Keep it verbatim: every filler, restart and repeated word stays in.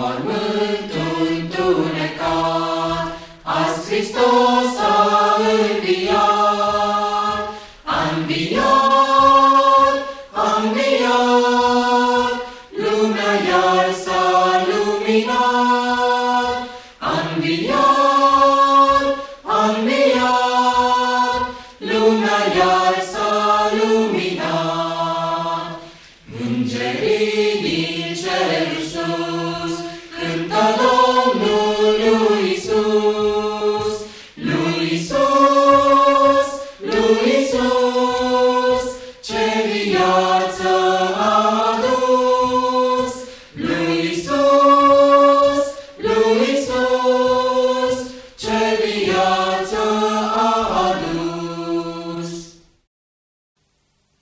mormântul întunecat, azi Hristos a înviat, a înviat, a înviat, lumea iar s-a luminat, a înviat, a înviat, lumea iar s-a luminat. Îngerii din cerul sus cântă Domnul lui Iisus, lui Iisus, lui Iisus, ce viață